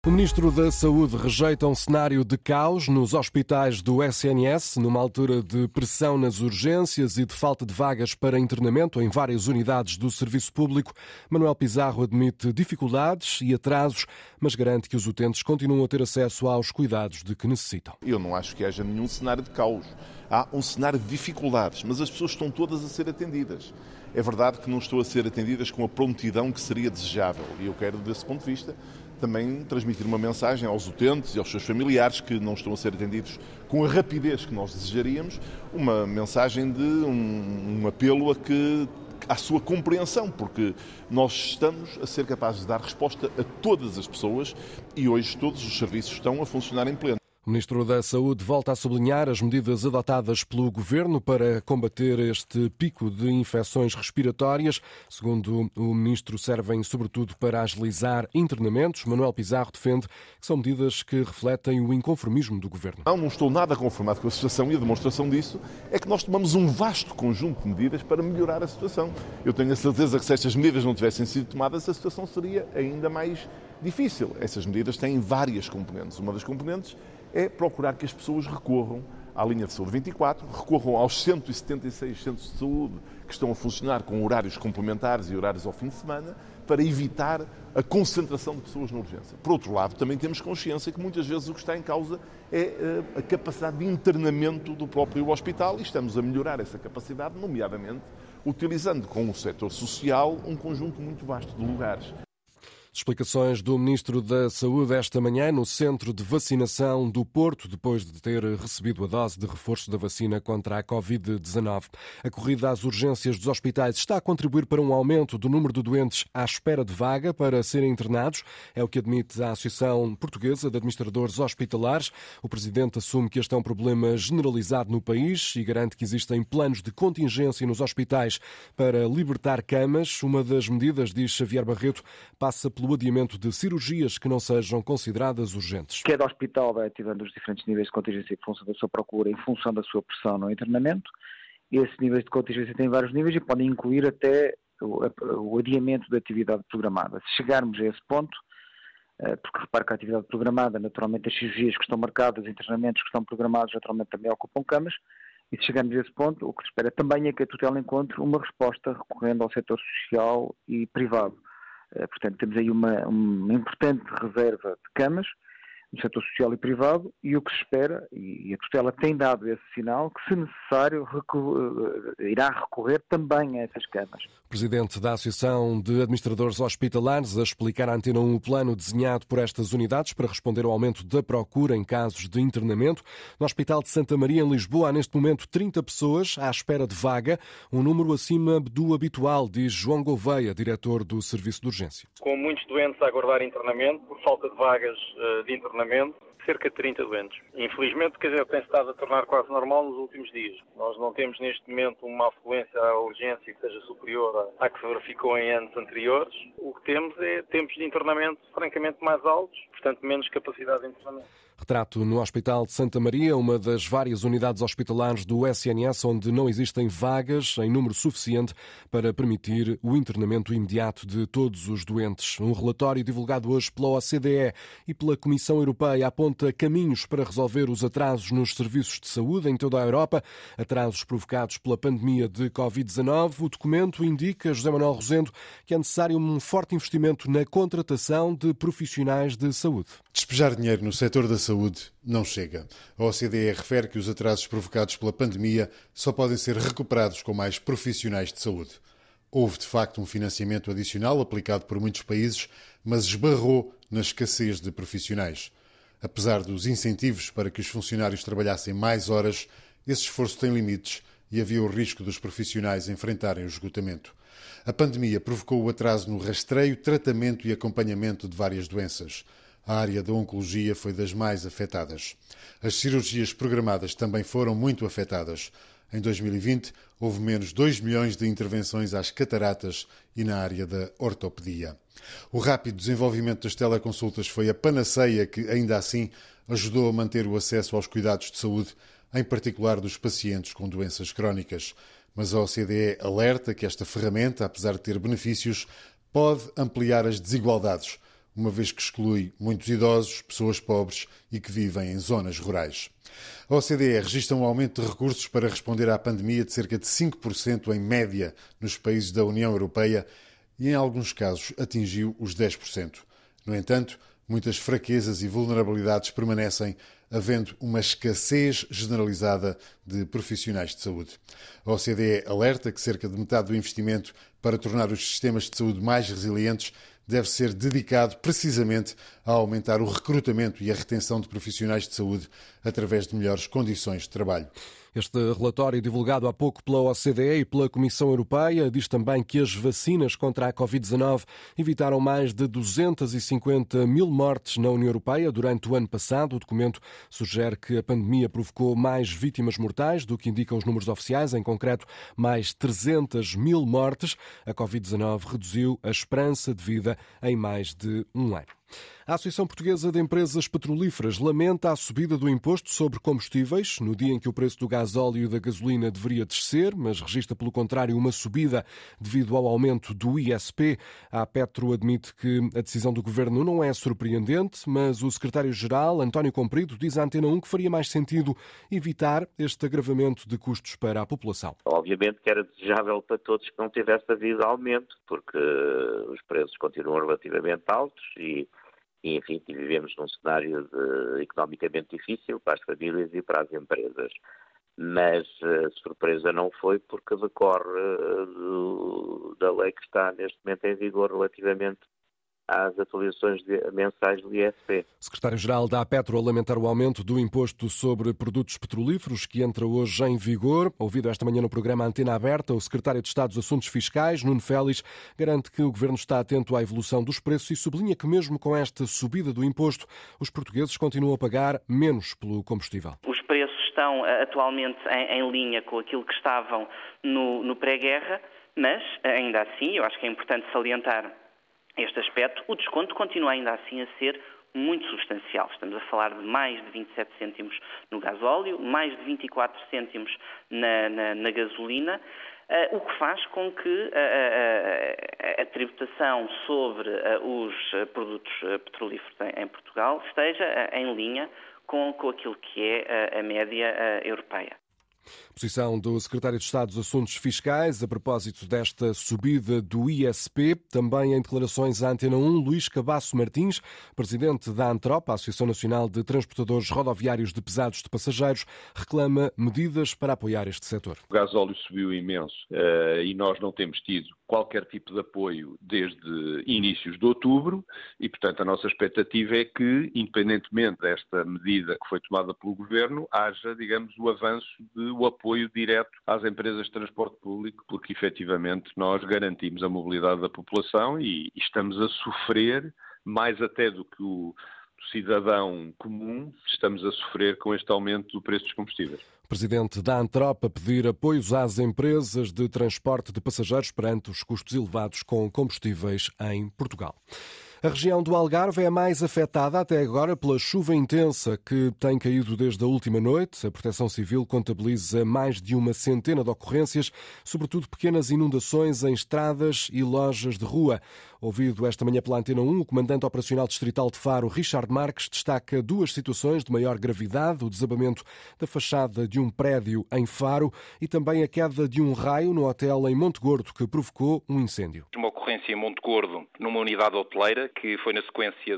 O Ministro da Saúde rejeita um cenário de caos nos hospitais do SNS, numa altura de pressão nas urgências e de falta de vagas para internamento em várias unidades do serviço público. Manuel Pizarro admite dificuldades e atrasos, mas garante que os utentes continuam a ter acesso aos cuidados de que necessitam. Eu não acho que haja nenhum cenário de caos. Há um cenário de dificuldades, mas as pessoas estão todas a ser atendidas. É verdade que não estão a ser atendidas com a prontidão que seria desejável e eu quero, desse ponto de vista, também transmitir uma mensagem aos utentes e aos seus familiares que não estão a ser atendidos com a rapidez que nós desejaríamos, uma mensagem de um apelo à sua compreensão, porque nós estamos a ser capazes de dar resposta a todas as pessoas e hoje todos os serviços estão a funcionar em pleno. O Ministro da Saúde volta a sublinhar as medidas adotadas pelo Governo para combater este pico de infecções respiratórias. Segundo o Ministro, servem sobretudo para agilizar internamentos. Manuel Pizarro defende que são medidas que refletem o inconformismo do Governo. Não estou nada conformado com a situação e a demonstração disso é que nós tomamos um vasto conjunto de medidas para melhorar a situação. Eu tenho a certeza que se estas medidas não tivessem sido tomadas, a situação seria ainda mais difícil. Essas medidas têm várias componentes. Uma das componentes é procurar que as pessoas recorram à linha de saúde 24, recorram aos 176 centros de saúde que estão a funcionar com horários complementares e horários ao fim de semana, para evitar a concentração de pessoas na urgência. Por outro lado, também temos consciência que muitas vezes o que está em causa é a capacidade de internamento do próprio hospital e estamos a melhorar essa capacidade, nomeadamente utilizando com o setor social um conjunto muito vasto de lugares. Explicações do Ministro da Saúde esta manhã no Centro de Vacinação do Porto, depois de ter recebido a dose de reforço da vacina contra a Covid-19. A corrida às urgências dos hospitais está a contribuir para um aumento do número de doentes à espera de vaga para serem internados. É o que admite a Associação Portuguesa de Administradores Hospitalares. O Presidente assume que este é um problema generalizado no país e garante que existem planos de contingência nos hospitais para libertar camas. Uma das medidas, diz Xavier Barreto, passa pelo adiamento de cirurgias que não sejam consideradas urgentes. Cada hospital vai ativando os diferentes níveis de contingência em função da sua procura, em função da sua pressão no internamento. Esses níveis de contingência têm vários níveis e podem incluir até o adiamento da atividade programada. Se chegarmos a esse ponto, porque repare que a atividade programada, naturalmente as cirurgias que estão marcadas, os internamentos que estão programados, naturalmente também ocupam camas, e se chegarmos a esse ponto, o que se espera também é que a tutela encontre uma resposta recorrendo ao setor social e privado. Portanto, temos aí uma importante reserva de camas no setor social e privado e o que se espera, e a tutela tem dado esse sinal, que se necessário irá recorrer também a essas camas. Presidente da Associação de Administradores Hospitalares a explicar à Antena 1 o plano desenhado por estas unidades para responder ao aumento da procura em casos de internamento. No Hospital de Santa Maria, em Lisboa, há neste momento 30 pessoas à espera de vaga, um número acima do habitual, diz João Gouveia, diretor do Serviço de Urgência. Com muitos doentes a aguardar internamento, por falta de vagas de internamento, cerca de 30 doentes. Infelizmente, tem-se estado a tornar quase normal nos últimos dias. Nós não temos neste momento uma afluência à urgência que seja superior à que se verificou em anos anteriores. O que temos é tempos de internamento francamente mais altos, portanto menos capacidade de internamento. Retrato no Hospital de Santa Maria, uma das várias unidades hospitalares do SNS onde não existem vagas em número suficiente para permitir o internamento imediato de todos os doentes. Um relatório divulgado hoje pela OCDE e pela Comissão Europeia aponta caminhos para resolver os atrasos nos serviços de saúde em toda a Europa, atrasos provocados pela pandemia de Covid-19. O documento indica, José Manuel Rosendo, que é necessário um forte investimento na contratação de profissionais de saúde. Despejar dinheiro no setor da saúde não chega. A OCDE refere que os atrasos provocados pela pandemia só podem ser recuperados com mais profissionais de saúde. Houve, de facto, um financiamento adicional aplicado por muitos países, mas esbarrou na escassez de profissionais. Apesar dos incentivos para que os funcionários trabalhassem mais horas, esse esforço tem limites e havia o risco dos profissionais enfrentarem o esgotamento. A pandemia provocou o atraso no rastreio, tratamento e acompanhamento de várias doenças. A área da oncologia foi das mais afetadas. As cirurgias programadas também foram muito afetadas. Em 2020, houve menos 2 milhões de intervenções às cataratas e na área da ortopedia. O rápido desenvolvimento das teleconsultas foi a panaceia que, ainda assim, ajudou a manter o acesso aos cuidados de saúde, em particular dos pacientes com doenças crónicas. Mas a OCDE alerta que esta ferramenta, apesar de ter benefícios, pode ampliar as desigualdades, uma vez que exclui muitos idosos, pessoas pobres e que vivem em zonas rurais. A OCDE registra um aumento de recursos para responder à pandemia de cerca de 5% em média nos países da União Europeia e, em alguns casos, atingiu os 10%. No entanto, muitas fraquezas e vulnerabilidades permanecem, havendo uma escassez generalizada de profissionais de saúde. A OCDE alerta que cerca de metade do investimento para tornar os sistemas de saúde mais resilientes deve ser dedicado precisamente a aumentar o recrutamento e a retenção de profissionais de saúde através de melhores condições de trabalho. Este relatório, divulgado há pouco pela OCDE e pela Comissão Europeia, diz também que as vacinas contra a Covid-19 evitaram mais de 250 mil mortes na União Europeia durante o ano passado. O documento sugere que a pandemia provocou mais vítimas mortais do que indicam os números oficiais, em concreto mais 300 mil mortes. A Covid-19 reduziu a esperança de vida em mais de um ano. A Associação Portuguesa de Empresas Petrolíferas lamenta a subida do imposto sobre combustíveis, no dia em que o preço do gasóleo e da gasolina deveria descer, mas registra, pelo contrário, uma subida devido ao aumento do ISP. A Petro admite que a decisão do Governo não é surpreendente, mas o secretário-geral, António Comprido, diz à Antena 1 que faria mais sentido evitar este agravamento de custos para a população. Obviamente que era desejável para todos que não tivesse havido aumento, porque os preços continuam relativamente altos e enfim, vivemos num cenário economicamente difícil para as famílias e para as empresas. Mas surpresa não foi porque decorre da lei que está neste momento em vigor relativamente às atualizações mensais do ISP. O secretário-geral da Petro a lamentar o aumento do imposto sobre produtos petrolíferos que entra hoje em vigor. Ouvido esta manhã no programa Antena Aberta, o secretário de Estado dos Assuntos Fiscais, Nuno Félix, garante que o Governo está atento à evolução dos preços e sublinha que mesmo com esta subida do imposto, os portugueses continuam a pagar menos pelo combustível. Os preços estão atualmente em linha com aquilo que estavam no pré-guerra, mas ainda assim, eu acho que é importante salientar este aspecto, o desconto continua ainda assim a ser muito substancial. Estamos a falar de mais de 27 cêntimos no gasóleo, mais de 24 cêntimos na gasolina, o que faz com que a tributação sobre os produtos petrolíferos em Portugal esteja em linha com aquilo que é a média europeia. Posição do secretário de Estado dos Assuntos Fiscais a propósito desta subida do ISP. Também em declarações à Antena 1, Luís Cabasso Martins, presidente da ANTROP, a Associação Nacional de Transportadores Rodoviários de Pesados de Passageiros, reclama medidas para apoiar este setor. O gasóleo subiu imenso e nós não temos tido qualquer tipo de apoio desde inícios de outubro e, portanto, a nossa expectativa é que, independentemente desta medida que foi tomada pelo Governo, haja, digamos, o avanço do apoio direto às empresas de transporte público, porque, efetivamente, nós garantimos a mobilidade da população e estamos a sofrer, mais até do que o cidadão comum, estamos a sofrer com este aumento do preço dos combustíveis. Presidente da ANTROP a pedir apoios às empresas de transporte de passageiros perante os custos elevados com combustíveis em Portugal. A região do Algarve é a mais afetada até agora pela chuva intensa que tem caído desde a última noite. A Proteção Civil contabiliza mais de uma centena de ocorrências, sobretudo pequenas inundações em estradas e lojas de rua. Ouvido esta manhã pela Antena 1, o comandante operacional distrital de Faro, Richard Marques, destaca duas situações de maior gravidade: o desabamento da fachada de um prédio em Faro e também a queda de um raio no hotel em Monte Gordo, que provocou um incêndio. Uma ocorrência em Monte Gordo, numa unidade hoteleira, que foi na sequência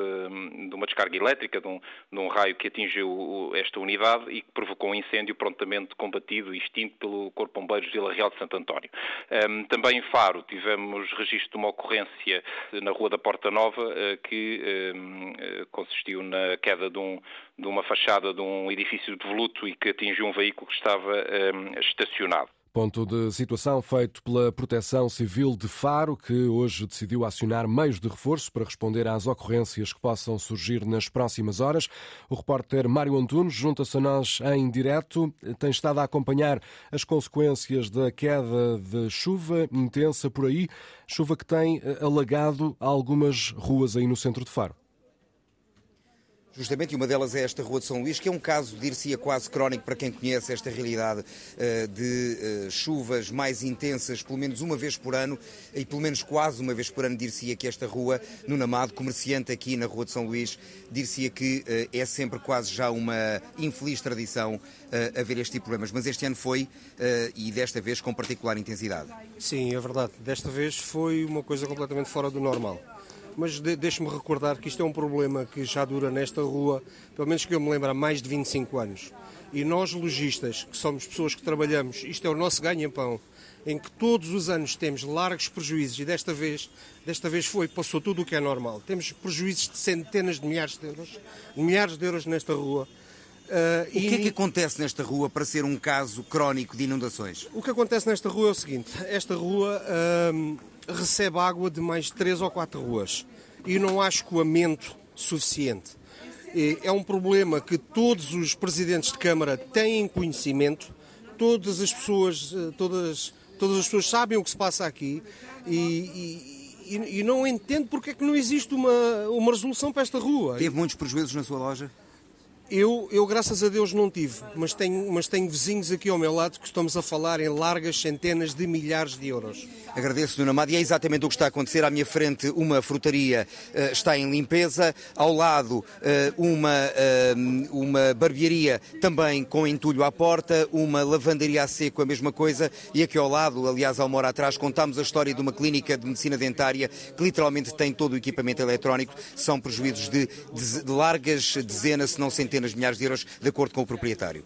de uma descarga elétrica, de um raio que atingiu esta unidade e que provocou um incêndio prontamente combatido e extinto pelo Corpo de Bombeiros de Vila Real de Santo António. Também em Faro tivemos registro de uma ocorrência na Rua da Porta Nova, que consistiu na queda de uma fachada de um edifício de voluto e que atingiu um veículo que estava estacionado. Ponto de situação feito pela Proteção Civil de Faro, que hoje decidiu acionar meios de reforço para responder às ocorrências que possam surgir nas próximas horas. O repórter Mário Antunes junta-se a nós em direto. Tem estado a acompanhar as consequências da queda de chuva intensa por aí, chuva que tem alagado algumas ruas aí no centro de Faro. Justamente, e uma delas é esta Rua de São Luís, que é um caso, dir-se-ia, quase crónico para quem conhece esta realidade de chuvas mais intensas, pelo menos uma vez por ano, e pelo menos quase uma vez por ano, dir-se-ia que esta rua, Nuno Amado, comerciante aqui na Rua de São Luís, dir-se-ia que é sempre quase já uma infeliz tradição haver este tipo de problemas. Mas este ano foi, e desta vez com particular intensidade. Sim, é verdade. Desta vez foi uma coisa completamente fora do normal. Mas deixe-me recordar que isto é um problema que já dura nesta rua, pelo menos que eu me lembro, há mais de 25 anos. E nós, lojistas, que somos pessoas que trabalhamos, isto é o nosso ganha-pão, em que todos os anos temos largos prejuízos, e desta vez passou tudo o que é normal. Temos prejuízos de centenas de milhares de euros nesta rua. O que é que acontece nesta rua para ser um caso crónico de inundações? O que acontece nesta rua é o seguinte: esta rua recebe água de mais 3 ou 4 ruas e não há escoamento suficiente. É um problema que todos os presidentes de Câmara têm conhecimento, todas as pessoas sabem o que se passa aqui e não entendo porque é que não existe uma resolução para esta rua. Teve muitos prejuízos na sua loja? Eu, graças a Deus, não tive, mas tenho vizinhos aqui ao meu lado que estamos a falar em largas centenas de milhares de euros. Agradeço, Nuno Amado, e é exatamente o que está a acontecer. À minha frente, uma frutaria está em limpeza, ao lado uma barbearia também com entulho à porta, uma lavandaria a seco, a mesma coisa, e aqui ao lado, aliás, há uma hora atrás, contámos a história de uma clínica de medicina dentária que literalmente tem todo o equipamento eletrónico. São prejuízos de largas dezenas, se não centenas de milhares de euros, de acordo com o proprietário.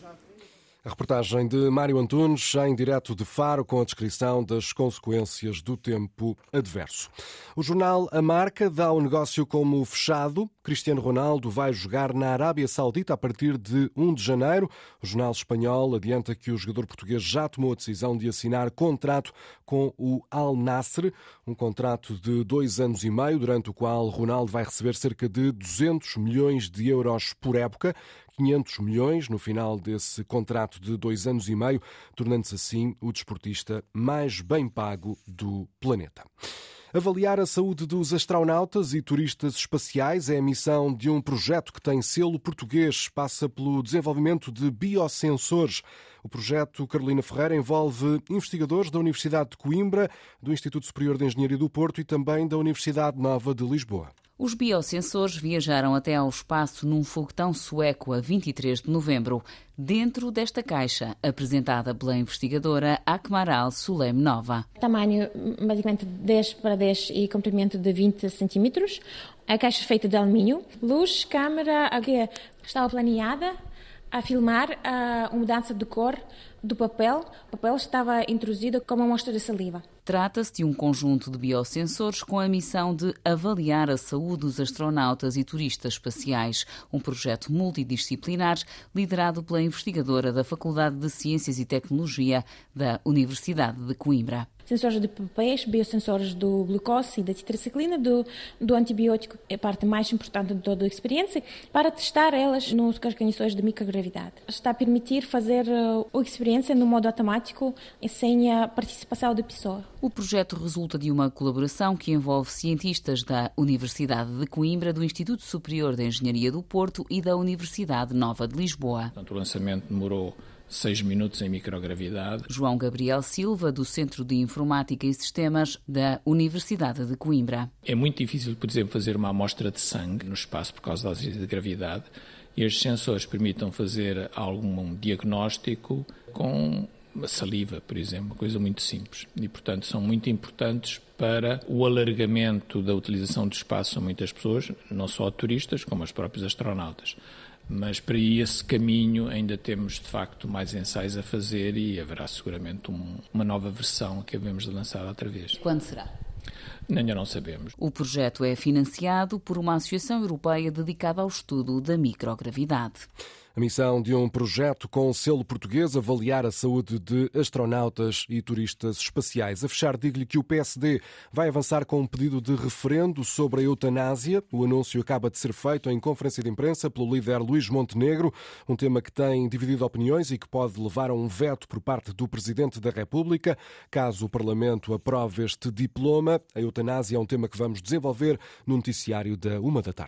A reportagem de Mário Antunes, em direto de Faro, com a descrição das consequências do tempo adverso. O jornal A Marca dá o negócio como fechado. Cristiano Ronaldo vai jogar na Arábia Saudita a partir de 1 de janeiro. O jornal espanhol adianta que o jogador português já tomou a decisão de assinar contrato com o Al Nassr, um contrato de 2 anos e meio, durante o qual Ronaldo vai receber cerca de 200 milhões de euros por época, 500 milhões no final desse contrato de 2 anos e meio, tornando-se assim o desportista mais bem pago do planeta. Avaliar a saúde dos astronautas e turistas espaciais é a missão de um projeto que tem selo português. Passa pelo desenvolvimento de biosensores. O projeto Carolina Ferreira envolve investigadores da Universidade de Coimbra, do Instituto Superior de Engenharia do Porto e também da Universidade Nova de Lisboa. Os biosensores viajaram até ao espaço num foguetão sueco a 23 de novembro, dentro desta caixa, apresentada pela investigadora Akmaral Suleimanova. Tamanho basicamente 10 para 10 e comprimento de 20 centímetros. A caixa é feita de alumínio. Luz, câmera, que estava planeada a filmar a mudança de cor do papel. O papel estava introduzido como uma amostra de saliva. Trata-se de um conjunto de biosensores com a missão de avaliar a saúde dos astronautas e turistas espaciais, um projeto multidisciplinar liderado pela investigadora da Faculdade de Ciências e Tecnologia da Universidade de Coimbra. Sensores de papéis, biosensores do glucose e da tetraciclina, do antibiótico, é a parte mais importante de toda a experiência, para testar elas nas condições de microgravidade. Está a permitir fazer a experiência no modo automático e sem a participação da pessoa. O projeto resulta de uma colaboração que envolve cientistas da Universidade de Coimbra, do Instituto Superior de Engenharia do Porto e da Universidade Nova de Lisboa. O lançamento demorou 6 minutos em microgravidade. João Gabriel Silva, do Centro de Informática e Sistemas da Universidade de Coimbra. É muito difícil, por exemplo, fazer uma amostra de sangue no espaço por causa da ausência de gravidade, e estes sensores permitam fazer algum diagnóstico com uma saliva, por exemplo, uma coisa muito simples. E, portanto, são muito importantes para o alargamento da utilização do espaço a muitas pessoas, não só turistas, como os próprios astronautas. Mas para esse caminho ainda temos, de facto, mais ensaios a fazer e haverá seguramente uma nova versão que havemos de lançar outra vez. Quando será? Ainda não sabemos. O projeto é financiado por uma associação europeia dedicada ao estudo da microgravidade. A missão de um projeto com selo português, avaliar a saúde de astronautas e turistas espaciais. A fechar, digo-lhe que o PSD vai avançar com um pedido de referendo sobre a eutanásia. O anúncio acaba de ser feito em conferência de imprensa pelo líder Luís Montenegro, um tema que tem dividido opiniões e que pode levar a um veto por parte do Presidente da República, caso o Parlamento aprove este diploma. A eutanásia é um tema que vamos desenvolver no noticiário da 1 da tarde.